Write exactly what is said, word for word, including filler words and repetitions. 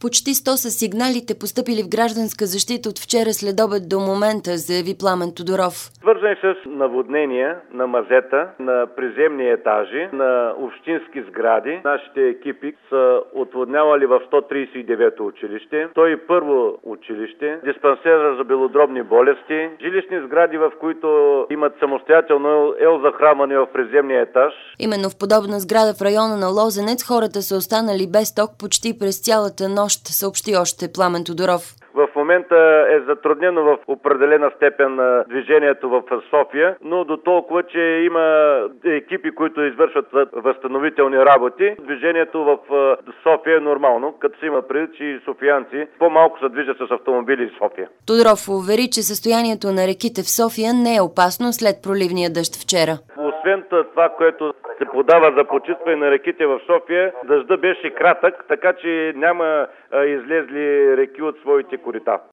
Почти сто са сигналите, постъпили в гражданска защита от вчера следобед до момента, заяви Пламен Тодоров. Свързани с наводнения на мазета, на приземни етажи, на общински сгради. Нашите екипи са отводнявали в сто тридесет и девето училище, сто и първо училище, диспансера за белодробни болести, жилищни сгради, в които имат самостоятелно елзахранване в приземния етаж. Именно в подобна сграда в района на Лозенец хората са останали без ток почти през цялата нощ, съобщи още Пламен Тодоров. В момента е затруднено в определена степен движението в София, но до толкова, че има екипи, които извършват възстановителни работи. Движението в София е нормално, като се има предвид, че и софиянци по-малко се движат с автомобили в София. Тодоров увери, че състоянието на реките в София не е опасно след проливния дъжд вчера. Освен това, което се подава за почистване на реките в София, дъжда беше кратък, така че няма излезли реки от своите корита.